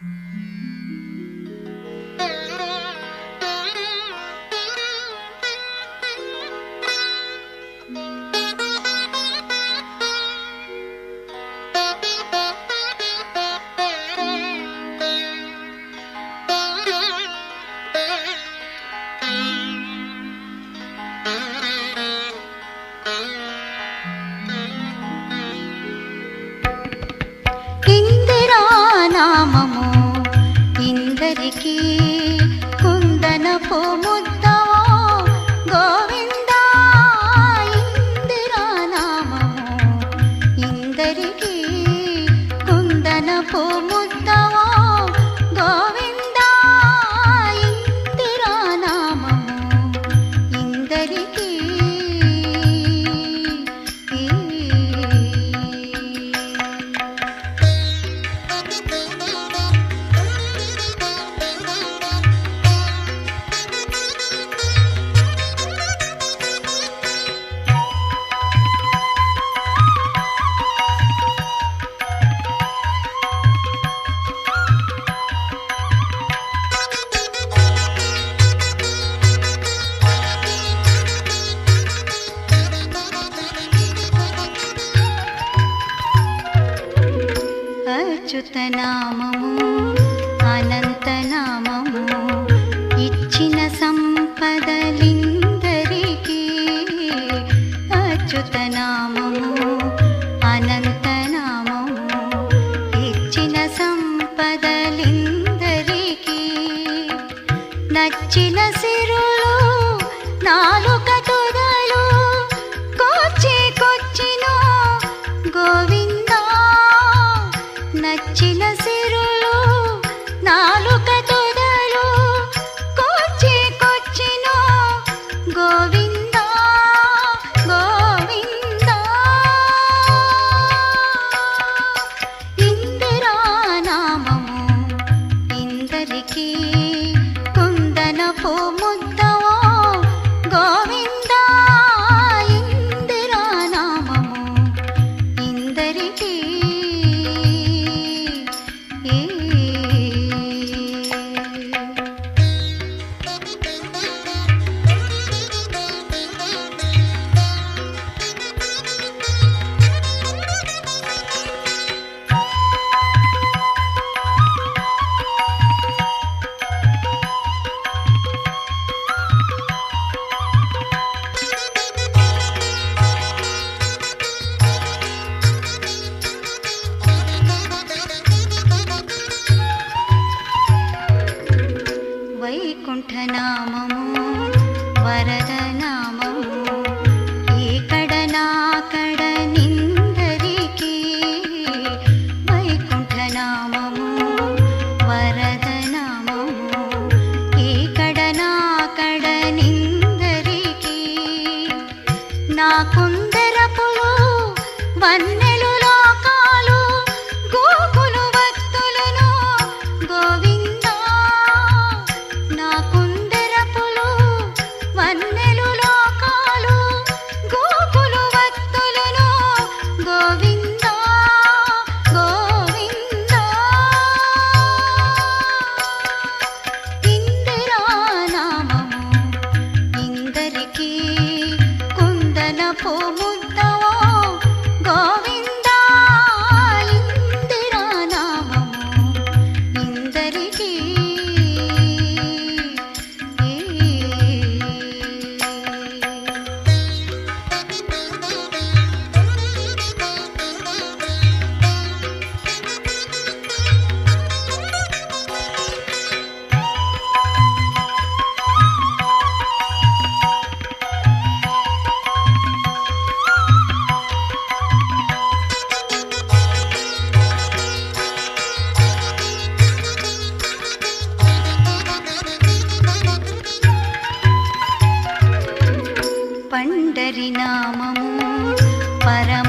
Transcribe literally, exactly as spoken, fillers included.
కుందనపు ముద్దవో గోవిందా ఇందిరా నామము ఇందరికీ కుందనపు ముద్దవో గోవిందా ఇందిరా నామము ఇందరికీ అచ్యుతనామము అనంతనామము ఇచ్చిన సంపదలిందరికీ అచ్యుతనామము అనంతనామము ఇచ్చిన సంపదలిందరికీ నచ్చిన సిరులు నాలుక తుదలు కొచ్చి కొచ్చినో గోవిందా నచ్చిన సిరులు నాలుక తుదలు కొచ్చి కొచ్చినో గోవిందా గోవిందా ఇందిరా నామము ఇందరికీ కుందనపు ముద్దవో గోవిందా ఇందిరా నామము ఇందరికీ వైకుంఠనామము వరదనామము ఈకడనాకడ నిందరికీ వైకుంఠనామము వరదనామము ఈకడనాకడ నిందరికీ నా కుందరపులు వన్నెలు లోకాలు గోకులు భక్తులను గోవిందా నా కుందరపులు వన్నెలు లోకాలు గోకులు భక్తులను గోవిందా గోవిందా ఇందిరా నామము ఇందరికీ కుందనపు ముద్దవో గోవిందా ఇందిరా నామము ఇందరికీ పండరి నామము పరమ